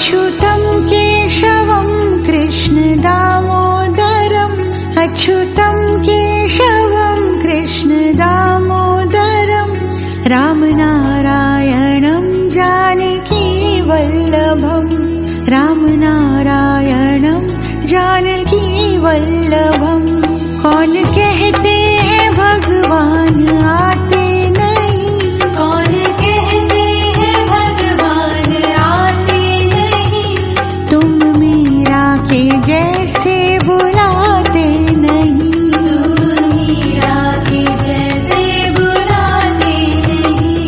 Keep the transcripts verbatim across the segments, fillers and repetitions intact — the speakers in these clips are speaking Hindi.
अच्युतं केशवं कृष्ण दामोदरम् अच्युतं केशवं कृष्ण दामोदरम् रामनारायणं जानकी वल्लभम् रामनारायणं जानकी वल्लभम्। कौन कहते हैं भगवान आते नहीं, कौन कहते हैं भगवान आते नहीं, तुम मीरा के जैसे बुलाते नहीं, तुम मीरा के जैसे बुलाते नहीं।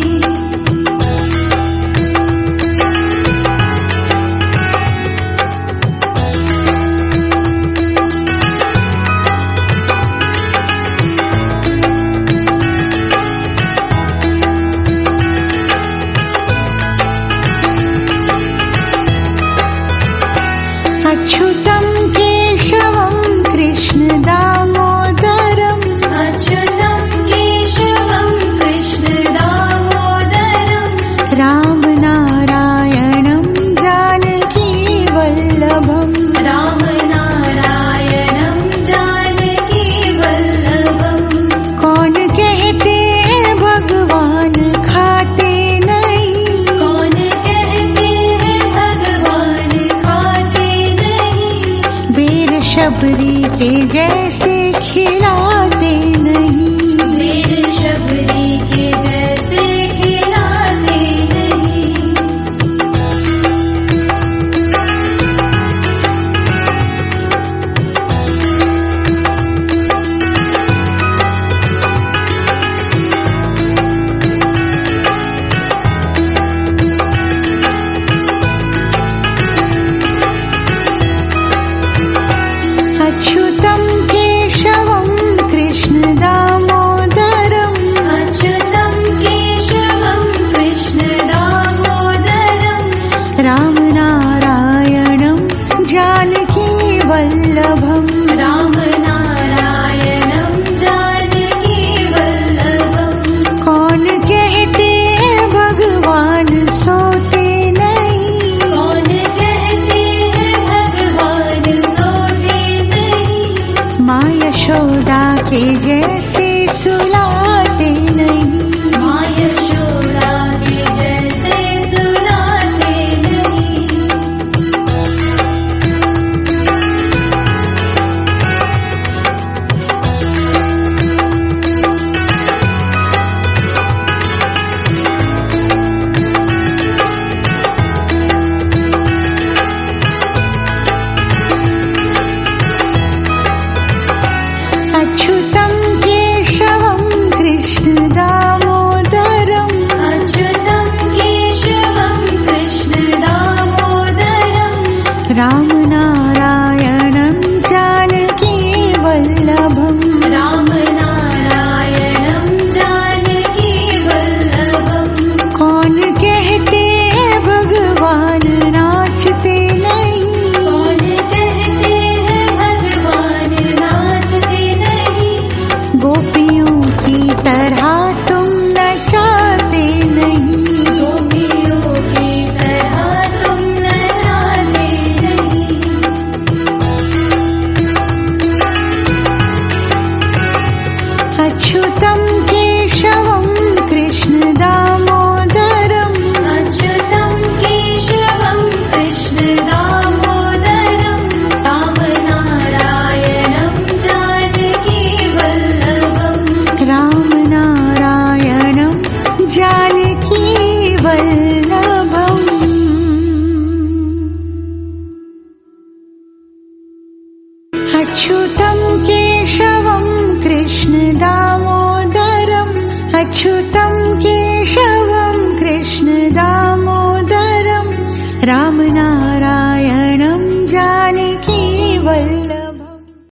अच्युतं केशवं कृष्ण दामोदरम् अच्युतं केशवं कृष्ण दामोदरम् रामनारायणं जानकी वल्लभम् रामनारायणं जानकी वल्लभम्। कौन कहते हैं भगवान खाते नहीं, कौन कहते हैं भगवान खाते नहीं, बेर शबरी के जैसे खिलाते नहीं, मेरे शबरी के जैसे खिलाते नहीं। अच्युतं केशवं कृष्ण दामोदरम् अच्युतं केशवं कृष्ण दामोदरम् रामनारायणं जानकी वल्लभम् रामनारायणं जानकी वल्लभम्। कौन कहते हैं भगवान सोते नहीं, कौन कहते हैं भगवान सोते नहीं, माँ यशोदा के जैसे सुलाते नहीं, माँ यशोदा के जैसे सुलाते नहीं। अच्युतं केशवं कृष्ण दामोदरम् अच्युतं केशवं कृष्ण दामोदरम् रामनारायणं जानकी वल्लभम् रामनारायणं जानकी वल्लभम्। कौन कहते हैं भगवान नाचते नहीं, कौन कहते हैं भगवान नाचते नहीं, गोपियों की तरह तुम नचाते नहीं, गोपियों की तरह तुम नचाते नहीं। अच्युतं केशवं कृष्ण दामोदरम् अच्युतं केशवं कृष्ण दामोदरम् रामनारायणं जानकी वल्लभम् रामनारायणं जानकी वल्लभम्। अच्युतं केशवं कृष्ण दामोदरम् अच्युतं